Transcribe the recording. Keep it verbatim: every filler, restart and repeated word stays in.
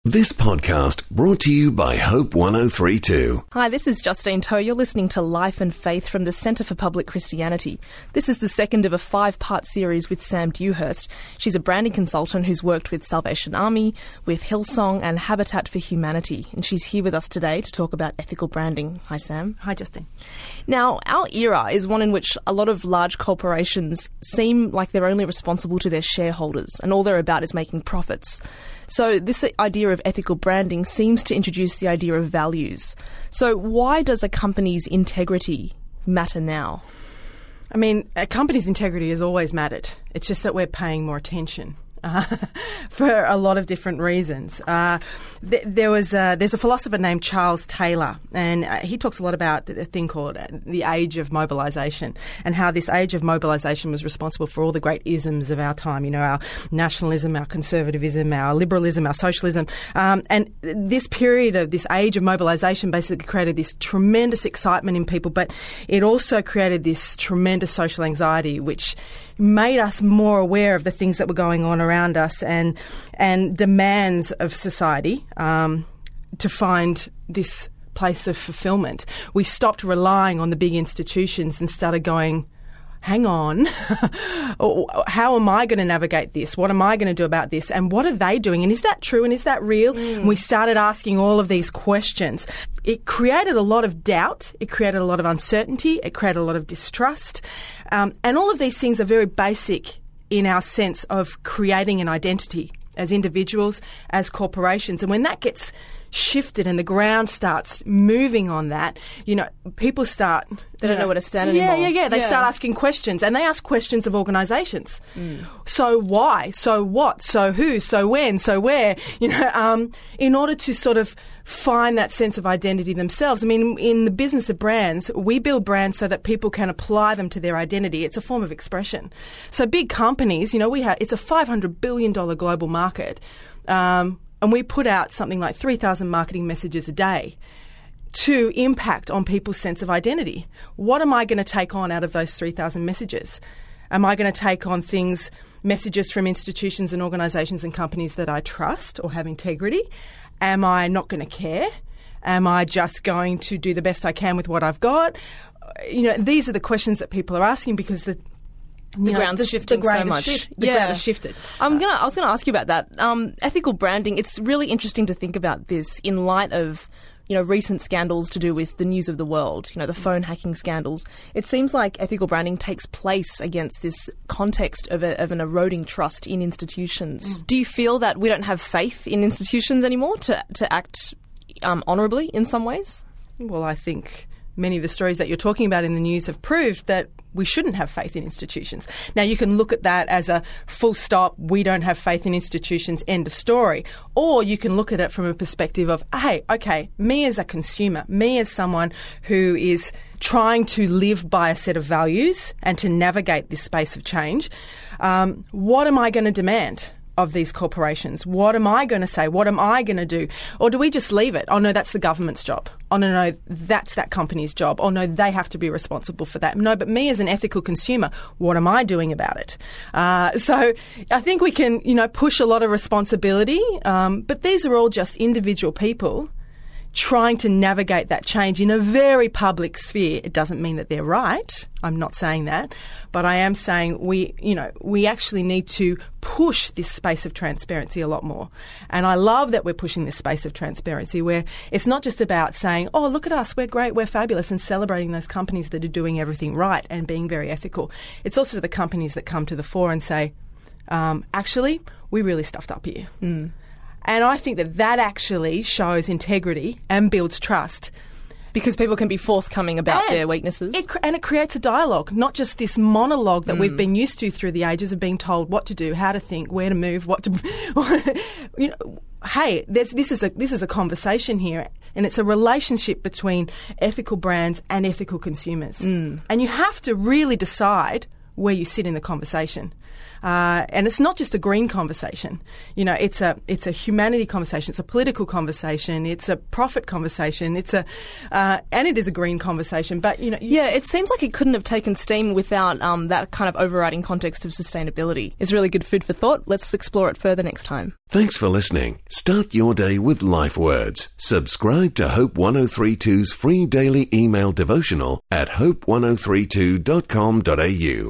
This podcast brought to you by Hope one oh three point two. Hi, this is Justine Toe. You're listening to Life and Faith from the Centre for Public Christianity. This is the second of a five-part series with Sam Dewhurst. She's a branding consultant who's worked with Salvation Army, with Hillsong and Habitat for Humanity. And she's here with us today to talk about ethical branding. Hi, Sam. Hi, Justine. Now, our era is one in which a lot of large corporations seem like they're only responsible to their shareholders and all they're about is making profits. So this idea of ethical branding seems to introduce the idea of values. So why does a company's integrity matter now? I mean, a company's integrity has always mattered. It's just that we're paying more attention. Uh, for a lot of different reasons. Uh, th- there was a, there's a philosopher named Charles Taylor, and uh, he talks a lot about a thing called the age of mobilisation, and how this age of mobilisation was responsible for all the great isms of our time. You know, our nationalism, our conservatism, our liberalism, our socialism, um, and this period of this age of mobilisation basically created this tremendous excitement in people, but it also created this tremendous social anxiety, which made us more aware of the things that were going on around us and and demands of society um, to find this place of fulfilment. We stopped relying on the big institutions and started going, hang on, how am I going to navigate this? What am I going to do about this? And what are they doing? And is that true? And is that real? Mm. And we started asking all of these questions. It created a lot of doubt. It created a lot of uncertainty. It created a lot of distrust. Um, and all of these things are very basic in our sense of creating an identity as individuals, as corporations. And when that gets shifted and the ground starts moving on that, you know, people start... They don't know, know where to stand yeah, anymore. Yeah, yeah, yeah. They yeah. start asking questions, and they ask questions of organisations. Mm. So why? So what? So who? So when? So where? You know, um, in order to sort of find that sense of identity themselves. I mean, in the business of brands, we build brands so that people can apply them to their identity. It's a form of expression. So big companies, you know, we have, it's a five hundred billion dollars global market. Um, And we put out something like three thousand marketing messages a day to impact on people's sense of identity. What am I going to take on out of those three thousand messages? Am I going to take on things, messages from institutions and organisations and companies that I trust or have integrity? Am I not going to care? Am I just going to do the best I can with what I've got? You know, these are the questions that people are asking because the The you ground's know, the, shifting the ground so much. Shift, the yeah. ground has shifted. I'm gonna. I was going to ask you about that. Um, ethical branding. It's really interesting to think about this in light of, you know, recent scandals to do with the news of the world. You know, the phone hacking scandals. It seems like ethical branding takes place against this context of, a, of an eroding trust in institutions. Mm. Do you feel that we don't have faith in institutions anymore to to act um, honourably in some ways? Well, I think many of the stories that you're talking about in the news have proved that we shouldn't have faith in institutions. Now, you can look at that as a full stop, we don't have faith in institutions, end of story. Or you can look at it from a perspective of, hey, okay, me as a consumer, me as someone who is trying to live by a set of values and to navigate this space of change, um, what am I going to demand of these corporations? What am I going to say? What am I going to do? Or do we just leave it? Oh, no, that's the government's job. Oh, no, no, that's that company's job. Oh, no, they have to be responsible for that. No, but me as an ethical consumer, what am I doing about it? Uh, so I think we can, you know, push a lot of responsibility, um, but these are all just individual people trying to navigate that change in a very public sphere. It doesn't mean that they're right. I'm not saying that. But I am saying we, you know, we actually need to push this space of transparency a lot more. And I love that we're pushing this space of transparency where it's not just about saying, oh, look at us, we're great, we're fabulous, and celebrating those companies that are doing everything right and being very ethical. It's also the companies that come to the fore and say, um, actually, we really stuffed up here. Mm. And I think that that actually shows integrity and builds trust. Because people can be forthcoming about and their weaknesses. It, and it creates a dialogue, not just this monologue that mm. we've been used to through the ages of being told what to do, how to think, where to move, what to... you know, hey, this is a this is a conversation here, and it's a relationship between ethical brands and ethical consumers. Mm. And you have to really decide where you sit in the conversation. Uh, and it's not just a green conversation. You know, it's a it's a humanity conversation. It's a political conversation. It's a profit conversation. It's a uh, and it is a green conversation. But you know, you yeah, it seems like it couldn't have taken steam without um, that kind of overriding context of sustainability. It's really good food for thought. Let's explore it further next time. Thanks for listening. Start your day with Life Words. Subscribe to Hope one oh three two's free daily email devotional at hope ten thirty-two dot com dot a u.